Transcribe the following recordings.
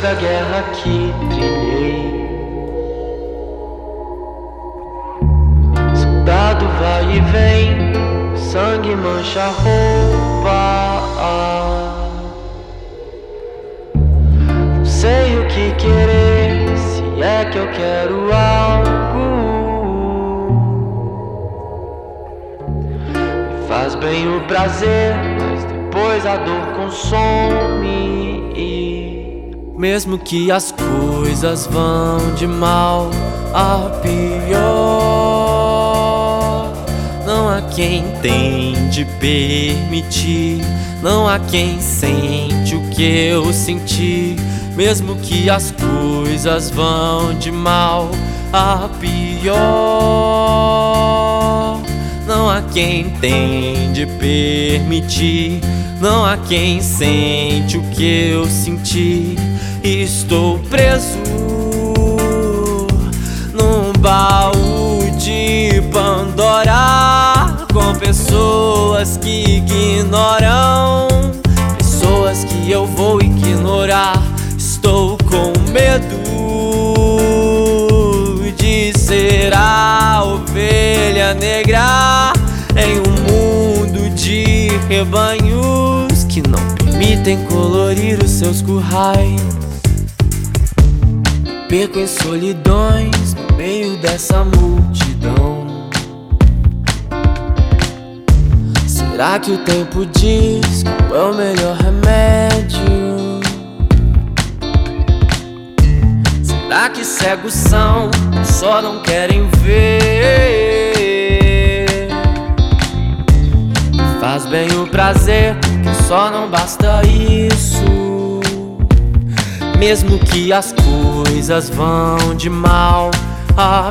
da guerra que trilhei. Soldado vai e vem, sangue mancha a roupa. Não sei o que querer, se é que eu quero algo. Me faz bem o prazer, mas depois a dor consome. Mesmo que as coisas vão de mal a pior, não há quem tente permitir, não há quem sente o que eu senti. Mesmo que as coisas vão de mal a pior, não há quem tente permitir, não há quem sente o que eu senti. Estou preso num baú de Pandora, com pessoas que ignoram, pessoas que eu vou ignorar. Estou com medo de ser a ovelha negra em um mundo de rebanhos que não permitem colorir os seus currais. Perco em solidões no meio dessa multidão. Será que o tempo diz qual é o melhor remédio? Será que cegos são, só não querem ver? Faz bem o prazer, que só não basta isso. Mesmo que as coisas vão de mal a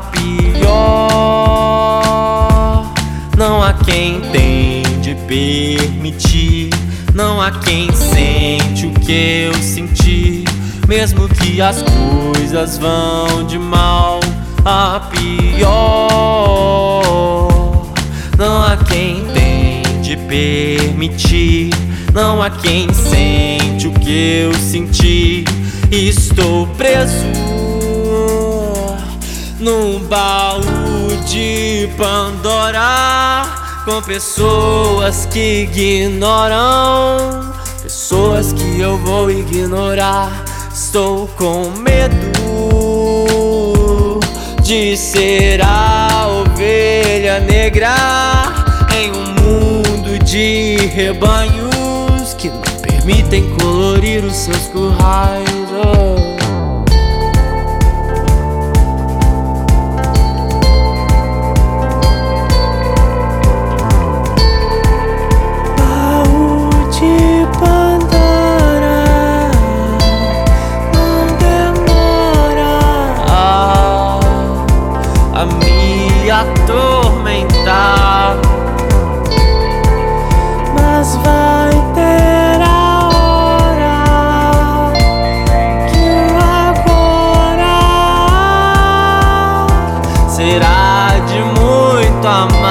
pior, não há quem tente permitir, não há quem sente o que eu senti. Mesmo que as coisas vão de mal a pior, não há quem tente permitir, não há quem sente o que eu senti. Estou preso num baú de Pandora, com pessoas que ignoram, pessoas que eu vou ignorar. Estou com medo de ser a ovelha negra em um mundo de rebanhos que não permitem colorir os seus currais. Baú de Pandora, não demora a me atormentar, mas vai ter a hora que o agora será de muito amar.